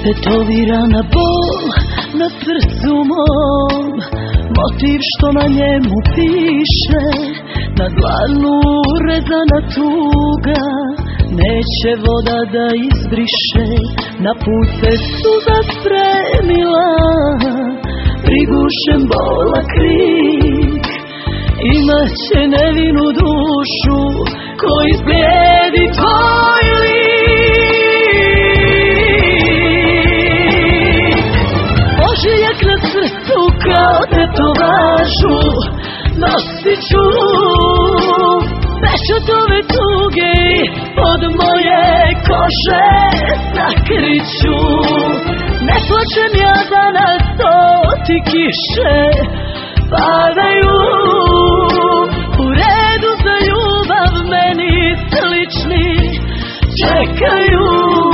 Tetovirana bol na srcu mom, motiv što na njemu piše, na dlanu urezana tuga, neće voda da izbriše. Na put se suza spremila, prigušen bola krik, imaće nevinu dušu koji slijedi tvoj lik. Ožiljak na srcu kao tetovažu nosit ću, pečatove tuge od moje kože sakriću. Ne plačem ja danas, to ti kiše padaju, u redu za ljubav meni slični čekaju.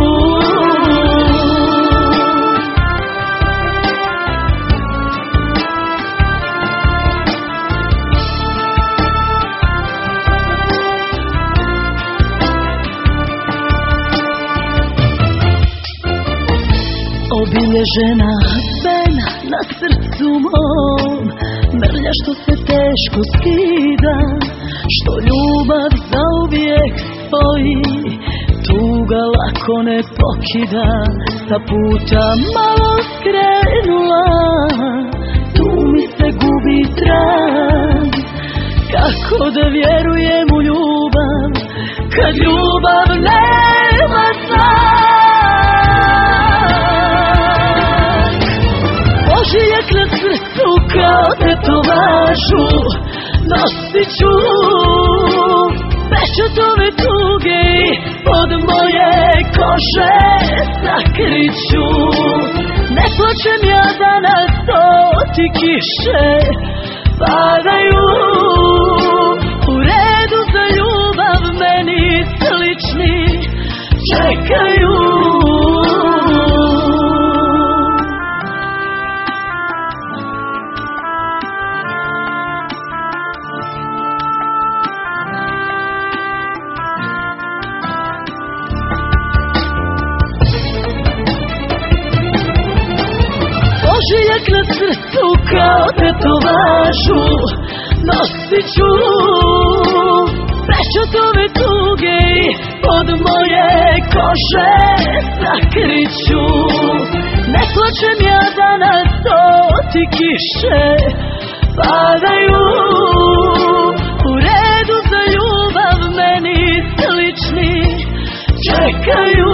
Obilježena vena na srcu mom, mrlja što se teško skida, što ljubav zauvijek stoji, tuga lako ne pokida. Sa puta malo skrenula, tu mi se gubi trag. Kako da vjerujem u ljubav, kad ljubav nema znak? Ožiljak na srcu kao tetovažu nosit ću, pečatove tuge od moje kože sakriću. Ne plačem ja danas, to ti kiše padaju, u redu za ljubav meni slični čekaju. Ožiljak na srcu kao tetovažu nosit ću, pečatove tuge od moje kože sakriću. Ne plačem ja danas, to ti kiše padaju, u redu za ljubav meni slični čekaju.